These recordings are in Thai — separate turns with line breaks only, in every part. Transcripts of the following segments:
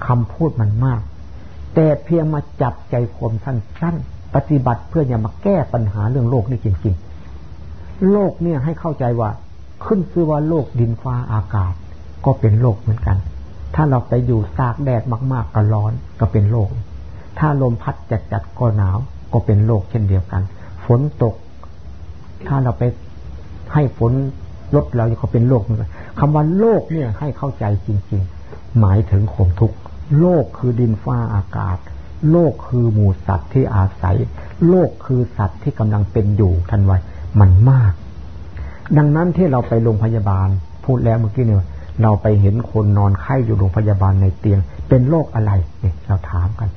คำพูดมันมากแต่เพียงมาจับใจความสั้นๆปฏิบัติเพื่อจะมาแก้ปัญหาเรื่องโลกนี่จริงๆโลกเนี่ยให้เข้าใจว่าขึ้นชื่อว่าโลกดินฟ้าอากาศก็เป็นโลกเหมือนกันถ้าเราไปอยู่ตากแดดมากๆก็ร้อนก็เป็นโลกถ้าลมพัดจัดๆก็หนาวก็เป็นโลกเช่นเดียวกันฝนตกถ้าเราไปให้ฝนลดเราก็เป็นโลกเหมือนกันคำว่าโลกเนี่ยให้เข้าใจจริงๆหมายถึงความทุกข์โลกคือดินฟ้าอากาศโลกคือหมู่สัตว์ที่อาศัยโลกคือสัตว์ที่กำลังเป็นอยู่ทันไว้มันมากดังนั้นที่เราไปโรงพยาบาลพูดแล้วเมื่อกี้เนี่ยเราไปเห็นคนนอนไข้อยู่โรงพยาบาลในเตียงเป็นโรคอะไรเนี่ยเราถามกัน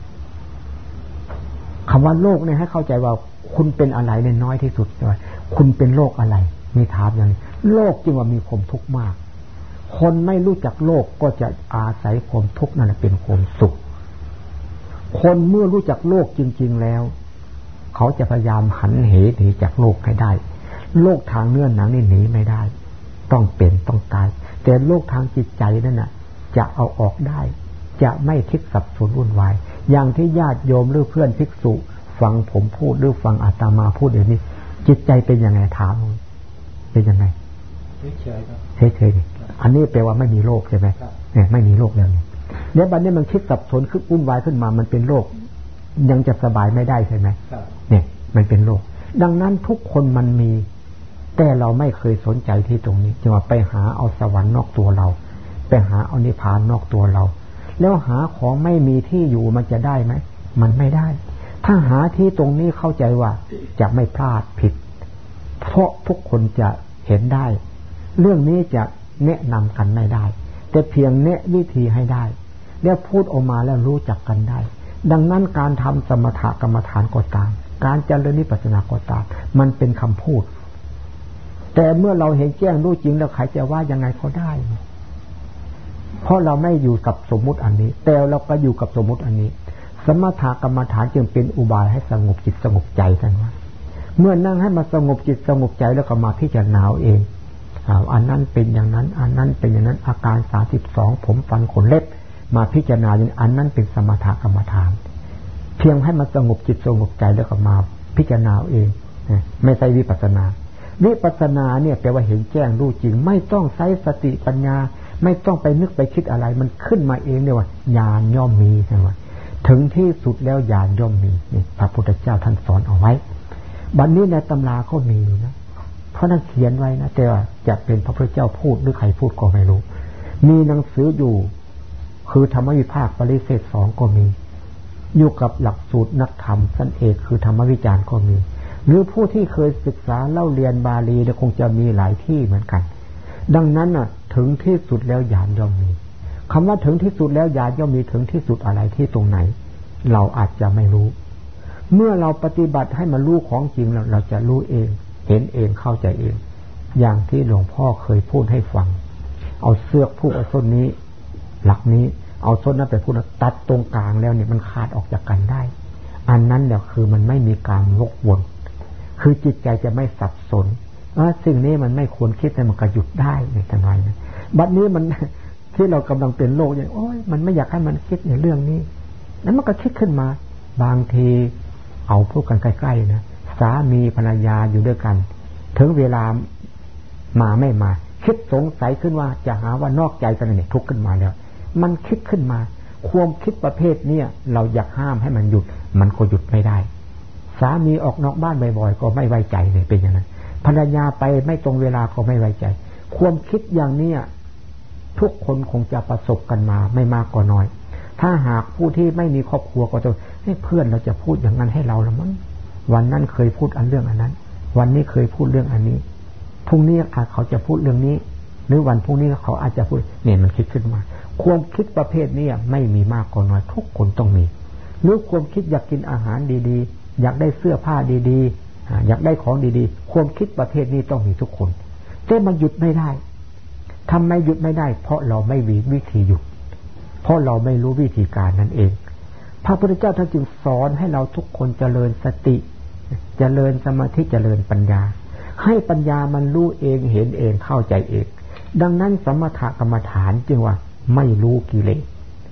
คำว่าโรคเนี่ยให้เข้าใจว่าคุณเป็นอะไรในน้อยที่สุดเลยคุณเป็นโรคอะไรมีถามอย่างนี้โรคจึงว่ามีความทุกข์มากคนไม่รู้จักโลกก็จะอาศัยความทุกข์นั่นแหละเป็นความสุขคนเมื่อรู้จักโลกจริงๆแล้วเขาจะพยายามหันเหหนีจากโลกให้ได้โลกทางเนื้อหนังนี่หนีไม่ได้ต้องเป็นต้องตายแต่โลกทางจิตใจนั่นน่ะจะเอาออกได้จะไม่คิดสับสนวุ่นวายอย่างที่ญาติโยมหรือเพื่อนภิกษุฟังผมพูดหรือฟังอาตมาพูดเดี๋ยวนี้จิตใจเป็นยังไงถามเป็นยังไงเฉยๆครับเฉยๆอันนี้แปลว่าไม่มีโลกใช่ไหมเนี่ยไม่มีโลกแล้วเนี่ยเดี๋ยวบัดนี้มันคิดสับสนขึ้นวุ่นวายขึ้นมามันเป็นโลกยังจะสบายไม่ได้ใช่ไหมเนี่ยมันเป็นโลกดังนั้นทุกคนมันมีแต่เราไม่เคยสนใจที่ตรงนี้จึงว่าไปหาเอาสวรรค์นอกตัวเราไปหาเอานิพพานนอกตัวเราแล้วหาของไม่มีที่อยู่มันจะได้ไหมมันไม่ได้ถ้าหาที่ตรงนี้เข้าใจว่าจะไม่พลาดผิดเพราะทุกคนจะเห็นได้เรื่องนี้จะแนะนำกันไม่ได้แต่เพียงแนะวิธีให้ได้แล้วพูดออกมาแล้วรู้จักกันได้ดังนั้นการทำสมถกรรมฐานก็ตามการเจริญวิปัสสนาก็ตามมันเป็นคำพูดแต่เมื่อเราเห็นแจ้งรู้จริงแล้วใครจะว่ายังไงก็ได้เพราะเราไม่อยู่กับสมมุติอันนี้แต่เราก็อยู่กับสมมุติอันนี้สมถกรรมฐานจึงเป็นอุบายให้สงบจิตสงบใจกันว่าเมื่อนั่งให้มาสงบจิตสงบใจแล้วก็มาพิจารณาเองอันนั้นเป็นอย่างนั้นอันนั้นเป็นอย่างนั้นอาการ32ผมฟันขนเล็บมาพิจารณาอย่างอันนั้นเป็นสมถกรรมฐานเพียงให้มาสงบจิตสงบใจแล้วก็มาพิจารณาเองไม่ใช่วิปัสสนาวิปัสสนาเนี่ยแปลว่าเห็นแจ้งรู้จริงไม่ต้องใช้สติปัญญาไม่ต้องไปนึกไปคิดอะไรมันขึ้นมาเองเนี่ยว่าญาณย่อมมีใช่ไหมถึงที่สุดแล้วญาณย่อมมีนี่พระพุทธเจ้าท่านสอนเอาไว้บัดนี้ในตำราเขามีนะเพราะนั่นเขียนไว้นะแต่ว่าจะเป็นพระพุทธเจ้าพูดหรือใครพูดก็ไม่รู้มีหนังสืออยู่คือธรรมวิภาคปริเศษ2ก็มีอยู่กับหลักสูตรนักธรรมชั้นเอกคือธรรมวิจารณ์ก็มีหรือผู้ที่เคยศึกษาเล่าเรียนบาลีคงจะมีหลายที่เหมือนกันดังนั้นน่ะถึงที่สุดแล้วญาณย่อมมีคำว่าถึงที่สุดแล้วญาณย่อมมีถึงที่สุดอะไรที่ตรงไหนเราอาจจะไม่รู้เมื่อเราปฏิบัติให้มันรู้ของจริงเราจะรู้เองเห็นเองเข้าใจเองอย่างที่หลวงพ่อเคยพูดให้ฟังเอาเสือกผูกเอาส้นนี้หลักนี้เอาส้นนั้นไปพูดตัดตรงกลางแล้วเนี่ยมันขาดออกจากกันได้อันนั้นเนี่ยคือมันไม่มีการวกวนคือจิตใจจะไม่สับสนสิ่งนี้มันไม่ควรคิดแต่มันก็หยุดได้ในทันทีนะบัดนี้มันที่เรากำลังเป็นโลกอย่างโอ้ยมันไม่อยากให้มันคิดในเรื่องนี้แล้วมันก็คิดขึ้นมาบางทีเอาพูดกันใกล้ๆนะสามีภรรยาอยู่ด้วยกันถึงเวลามาไม่มาคิดสงสัยขึ้นว่าจะหาว่านอกใจกันเนี่ยทุกข์ขึ้นมาแล้วมันคิดขึ้นมาความคิดประเภทนี้เราอยากห้ามให้มันหยุดมันก็หยุดไม่ได้สามีออกนอกบ้านบ่อยๆก็ไม่ไว้ใจเลยเป็นอย่างนั้นภรรยาไปไม่ตรงเวลาก็ไม่ไว้ใจความคิดอย่างนี้ทุกคนคงจะประสบกันมาไม่มากก็น้อยถ้าหากผู้ที่ไม่มีครอบครัวก็จะให้เพื่อนเราจะพูดอย่างนั้นให้เราละมั้งวันนั้นเคยพูดอันเรื่องอันนั้นวันนี้เคยพูดเรื่องอันนี้พรุ่งนี้อาจเขาจะพูดเรื่องนี้หรือวันพรุ่งนี้เขาอาจจะพูดเนี่ยมันคิดขึ้นมาความคิดประเภทนี้ไม่มีมากก็น้อยทุกคนต้องมีหรือความคิดอยากกินอาหารดีๆอยากได้เสื้อผ้าดีๆอยากได้ของดีๆความคิดประเภทนี้ต้องมีทุกคนแต่มันหยุดไม่ได้ทำไมหยุดไม่ได้เพราะเราไม่มีวิธีหยุดเพราะเราไม่รู้วิธีการนั่นเองพระพุทธเจ้าท่านจึงสอนให้เราทุกคนเจริญสติเจริญสมาธิเจริญปัญญาให้ปัญญามันรู้เองเห็นเองเข้าใจเองดังนั้นสมถกรรมฐานจึงว่าไม่รู้กิเลส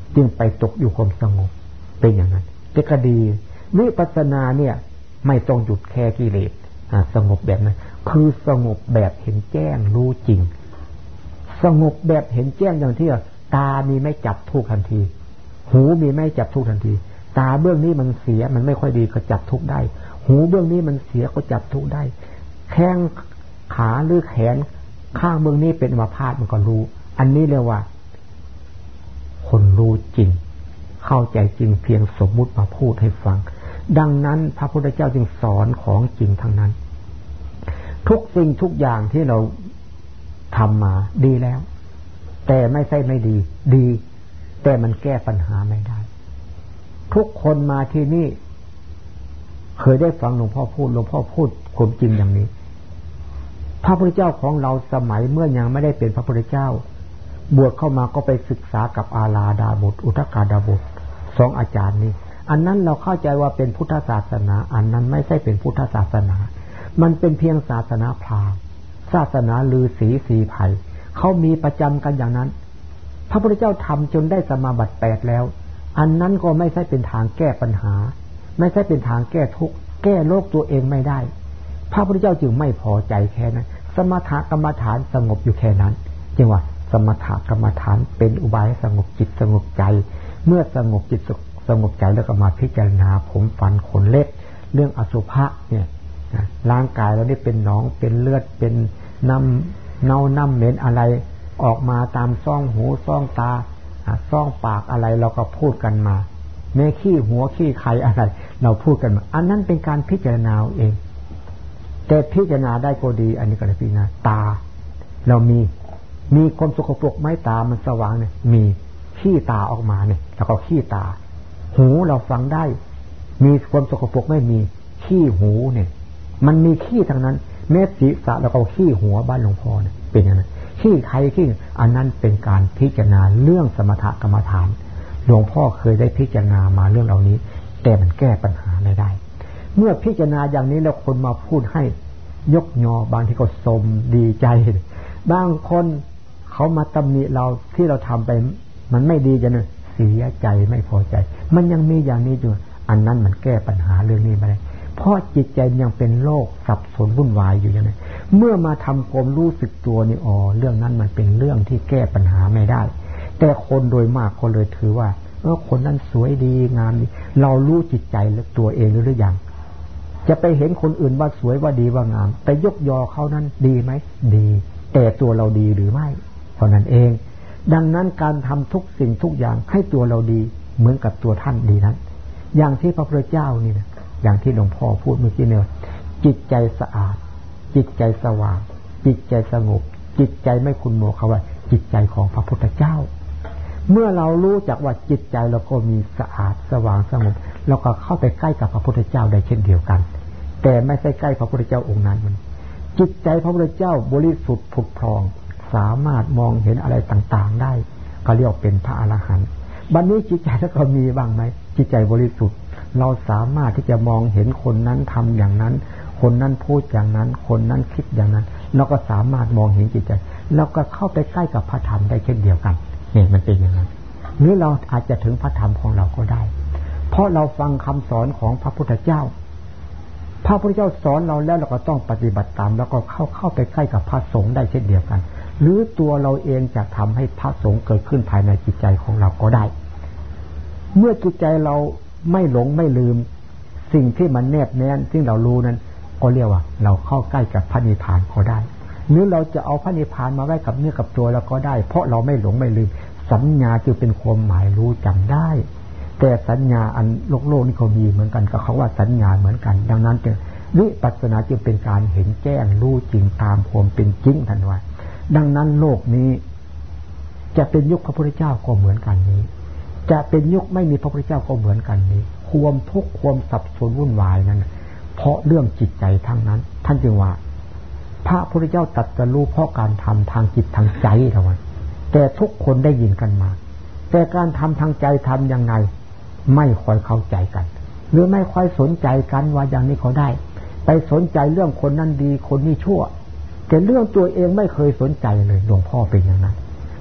จึงไปตกอยู่ความสงบเป็นอย่างนั้นแต่ก็ดีวิปัสสนาเนี่ยไม่ต้องหยุดแค่กิเลสสงบแบบนั้นคือสงบแบบเห็นแจ้งรู้จริงสงบแบบเห็นแจ้งอย่างที่ตามีไม่จับทุกทันทีหูมีไม่จับทุกทันทีตาเบื้องนี้มันเสียมันไม่ค่อยดีก็จับทุกได้หูเบื้องนี้มันเสียก็จับทุกได้แข้งขาหรือแขนข้างเบื้องนี้เป็นอัมพาตมันก็รู้อันนี้เรียกว่าคนรู้จริงเข้าใจจริงเพียงสมมุติมาพูดให้ฟังดังนั้นพระพุทธเจ้าจึงสอนของจริงทั้งนั้นทุกสิ่งทุกอย่างที่เราทำมาดีแล้วแต่ไม่ใช่ไม่ดีดีแต่มันแก้ปัญหาไม่ได้ทุกคนมาที่นี่เคยได้ฟังหลวงพ่อพูดความจริงอย่างนี้พระพุทธเจ้าของเราสมัยเมื่อยังไม่ได้เป็นพระพุทธเจ้าบวชเข้ามาก็ไปศึกษากับอาลาดาบทอุทกาดาบทสองอาจารย์นี้อันนั้นเราเข้าใจว่าเป็นพุทธศาสนาอันนั้นไม่ใช่เป็นพุทธศาสนามันเป็นเพียงศาสนาพราหมณ์ศาสนาฤาษีสีไผ่เขามีประจำกันอย่างนั้นพระพุทธเจ้าทำจนได้สมาบัติ8แล้วอันนั้นก็ไม่ใช่เป็นทางแก้ปัญหาไม่ใช่เป็นทางแก้ทุกข์แก้โลกตัวเองไม่ได้พระพุทธเจ้าจึงไม่พอใจแค่นั้นสมถกรรมฐานสงบอยู่แค่นั้นจึงว่าสมถกรรมฐานเป็นอุบายให้สงบจิตสงบใจเมื่อสงบจิตสงบใจแล้วก็มาพิจารณาผมฟันขนเล็บเรื่องอสุภะเนี่ยร่างกายเราได้เป็นหนองเป็นเลือดเป็นน้ำเหม็นอะไรออกมาตามซ่องหูซ่องตาซ่องปากอะไรเราก็พูดกันมาแม้ขี้หัวขี้ไข่อะไรเราพูดกันมาอันนั้นเป็นการพิจารณาเองแต่พิจารณาได้ก็ดีอันนี้ก็เลยพิจารณาตาเรามีความสกปรกไหมตามันสว่างเนี่ยมีขี้ตาออกมาเนี่ยแล้วก็ขี้ตาหูเราฟังได้มีความสกปรกไม่มีขี้หูเนี่ยมันมีขี้ทั้งนั้นเม็ดศีรษะแล้วก็ขี้หัวบ้านหลวงพ่อเนี่ยเป็นอย่างนั้นขี้ใครขี้อันนั้นเป็นการพิจารณาเรื่องสมถกรรมฐานหลวงพ่อเคยได้พิจารณามาเรื่องเหล่านี้แต่มันแก้ปัญหาไม่ได้เมื่อพิจารณาอย่างนี้แล้วคนมาพูดให้ยกยอบางทีก็สมดีใจบางคนเขามาตำหนิเราที่เราทำไปมันไม่ดีจังเลยเสียใจไม่พอใจมันยังมีอย่างนี้อยู่อันนั้นมันแก้ปัญหาเรื่องนี้ไม่ได้เพราะจิตใจยังเป็นโลกสับสนวุ่นวายอยู่อย่างนั้นเมื่อมาทำความรู้สึกตัวนี่เรื่องนั้นมันเป็นเรื่องที่แก้ปัญหาไม่ได้แต่คนโดยมากคนเลยถือว่าคนนั้นสวยดีงามดีเรารู้จิตใจตัวเองหรือยังจะไปเห็นคนอื่นว่าสวยว่าดีว่างามแต่ยกยอเขานั้นดีไหมดีแต่ตัวเราดีหรือไม่เท่านั้นเองดังนั้นการทำทุกสิ่งทุกอย่างให้ตัวเราดีเหมือนกับตัวท่านดีนั้นอย่างที่พระพุทธเจ้านี่นะอย่างที่หลวงพ่อพูดเมื่อกี้เนี่ยจิตใจสะอาดจิตใจสว่างจิตใจสงบจิตใจไม่ขุ่นมัวเขาว่าจิตใจของพระพุทธเจ้าเมื่อเรารู้จักว่าจิตใจเราก็มีสะอาดสว่างสงบเราก็เข้าไปใกล้กับพระพุทธเจ้าได้เช่นเดียวกันแต่ไม่ใช่ใกล้พระพุทธเจ้าองค์นั้นมันจิตใจพระพุทธเจ้าบริสุทธิ์ผุดพองสามารถมองเห็นอะไรต่างๆได้ก็เรียกเป็นพระอรหันต์บัดนี้จิตใจแล้วก็มีบ้างไหมจิตใจบริสุทธิ์เราสามารถที่จะมองเห็นคนนั้นทำอย่างนั้นคนนั้นพูดอย่างนั้นคนนั้นคิดอย่างนั้นเราก็สามารถมองเห็นจิตใจเราก็เข้าไปใกล้กับพระธรรมได้เช่นเดียวกันนี่มันเป็นอย่างนั้นหรือเราอาจจะถึงพระธรรมของเราก็ได้เพราะเราฟังคำสอนของพระพุทธเจ้าพระพุทธเจ้าสอนเราแล้วเราก็ต้องปฏิบัติตามแล้วก็เข้าไปใกล้กับพระสงฆ์ได้เช่นเดียวกันหรือตัวเราเองจะทำให้พระสงฆ์เกิดขึ้นภายในจิตใจของเราก็ได้เมื่อจิตใจเราไม่หลงไม่ลืมสิ่งที่มันแนบแน่นซึ่งเรารู้นั้นก็เรียกว่าเราเข้าใกล้กับพระนิพพานก็ได้หรือเราจะเอาพระนิพพานมาไว้กับเนื้อกับตัวเราก็ได้เพราะเราไม่หลงไม่ลืมสัญญาจึงเป็นความหมายรู้จำได้แต่สัญญาอันโลกนี่เขามีเหมือนกันกับเขาว่าสัญญาเหมือนกันดังนั้นจึงวิปัสสนาจึงเป็นการเห็นแจ้งรู้จริงตามความเป็นจริงทันทีดังนั้นโลกนี้จะเป็นยุคพระพุทธเจ้าก็เหมือนกันนี้จะเป็นยุคไม่มีพระพุทธเจ้าก็เหมือนกันนี้ความทุกข์ความสับสนวุ่นวายนั้นเพราะเรื่องจิตใจทั้งนั้นท่านจึงว่าพระพุทธเจ้าตรัสรู้เพราะการทำทางจิตทางใจเท่านั้นแต่ทุกคนได้ยินกันมาแต่การทำทางใจทำยังไงไม่ค่อยเข้าใจกันหรือไม่ค่อยสนใจกันว่าอย่างนี้เขาได้ไปสนใจเรื่องคนนั้นดีคนนี้ชั่วแต่เรื่องตัวเองไม่เคยสนใจเลยหลวงพ่อเป็นอย่างนั้น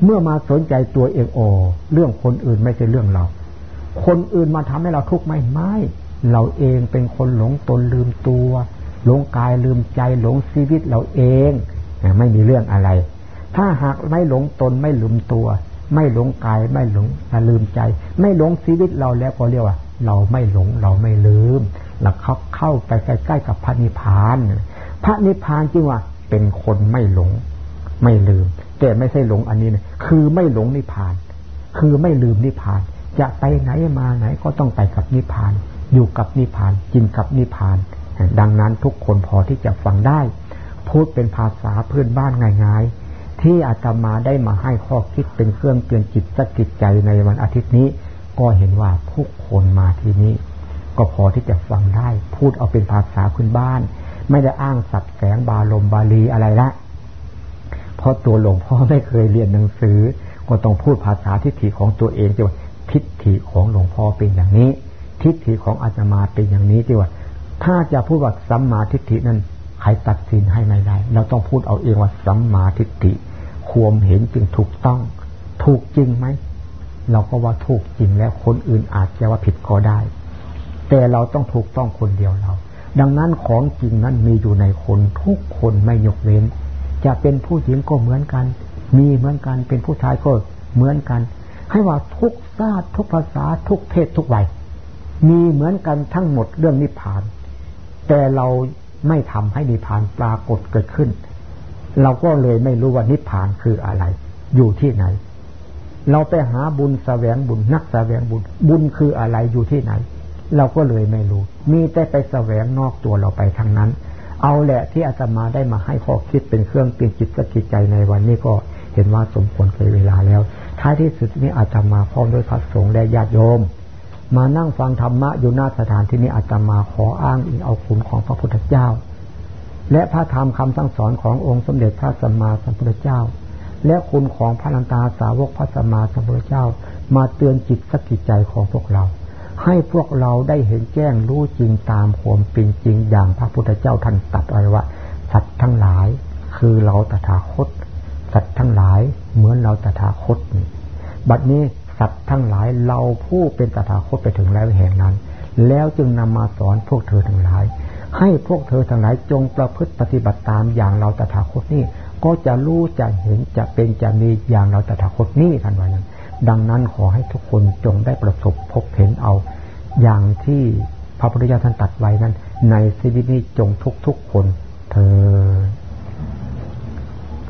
เมื่อมาสนใจตัวเองเรื่องคนอื่นไม่ใช่เรื่องเราคนอื่นมาทำให้เราทุกข์ไม่เราเองเป็นคนหลงตนลืมตัวหลงกายลืมใจหลงชีวิตเราเองไม่มีเรื่องอะไรถ้าหากไม่หลงตนไม่ลืมตัวไม่หลงกายไม่หลงลืมใจไม่หลงชีวิตเราแล้วก็เรียกว่าเราไม่หลงเราไม่ลืมเราเข้าไปใกล้ๆกับพระนิพพานพระนิพพานจริงว่าเป็นคนไม่หลงไม่ลืมแต่ไม่ใช่หลงอันนี้นะคือไม่หลงนิพพานคือไม่ลืมนิพพานจะไปไหนมาไหนก็ต้องไปกับนิพพานอยู่กับนิพพานกินกับนิพพานดังนั้นทุกคนพอที่จะฟังได้พูดเป็นภาษาพื้นบ้านง่ายๆที่อาตมาได้มาให้ข้อคิดเป็นเครื่องเตือนจิตสกิดใจในวันอาทิตย์นี้ก็เห็นว่าทุกคนมาที่นี้ก็พอที่จะฟังได้พูดเอาเป็นภาษาพื้นบ้านไม่ได้อ้างศัพท์แสงบาลมบาลีอะไรละเพราะตัวหลวงพ่อไม่เคยเรียนหนังสือก็ต้องพูดภาษาทิฏฐิของตัวเองที่ว่าทิฏฐิของหลวงพ่อเป็นอย่างนี้ทิฏฐิของอาตมาเป็นอย่างนี้ที่ว่าถ้าจะพูดว่าสัมมาทิฏฐินั้นใครตัดสินให้ไม่ได้เราต้องพูดเอาเองว่าสัมมาทิฏฐิความเห็นจึงถูกต้องถูกจริงไหมเราก็ว่าถูกจริงแล้วคนอื่นอาจจะว่าผิดก็ได้แต่เราต้องถูกต้องคนเดียวเราดังนั้นของจริงนั้นมีอยู่ในคนทุกคนไม่ยกเว้นจะเป็นผู้หญิงก็เหมือนกันมีเหมือนกันเป็นผู้ชายก็เหมือนกันให้ว่าทุกชาติทุกภาษาทุกเพศทุกวัยมีเหมือนกันทั้งหมดเรื่องนิพพานแต่เราไม่ทำให้นิพพานปรากฏเกิดขึ้นเราก็เลยไม่รู้ว่านิพพานคืออะไรอยู่ที่ไหนเราไปหาบุญแสวงบุญนักแสวงบุญบุญคืออะไรอยู่ที่ไหนเราก็เลยไม่รู้มีแต่ไปแสวงนอกตัวเราไปทั้งนั้นเอาแหละที่อาตมาได้มาให้ข้อคิดเป็นเครื่องเตือนจิตสกิดใจในวันนี้ก็เห็นว่าสมควรแก่เวลาแล้วท้ายที่สุดนี้อาตมาพร้อมด้วยพระสงฆ์และญาติโยมมานั่งฟังธรรมะอยู่หน้าสถานที่นี้อาตมาขออ้างอิงเอาคุณของพระพุทธเจ้าและพระธรรมคำสั่งสอนขององค์สมเด็จพระสัมมาสัมพุทธเจ้าและคุณของพระลันตาสาวกพระสัมมาสัมพุทธเจ้ามาเตือนจิตสกิดใจของพวกเราให้พวกเราได้เห็นแจ้งรู้จริงตามความเป็นจริงอย่างพระพุทธเจ้าท่านตรัสไว้ว่าสัตว์ทั้งหลายคือเราตถาคตสัตว์ทั้งหลายเหมือนเราตถาคตบัดนี้สัตว์ทั้งหลายเราผู้เป็นตถาคตไปถึงแล้วแห่งนั้นแล้วจึงนำมาสอนพวกเธอทั้งหลายให้พวกเธอทั้งหลายจงประพฤติปฏิบัติตามอย่างเราตถาคตนี้ก็จะรู้จะเห็นจะเป็นจะมีอย่างเราตถาคตนี้ท่านว่าอย่างดังนั้นขอให้ทุกคนจงได้ประสบพบเห็นเอาอย่างที่พระพุทธเจ้าท่านตรัสไว้นั้นในชีวิตนี้จงทุกคนเธอ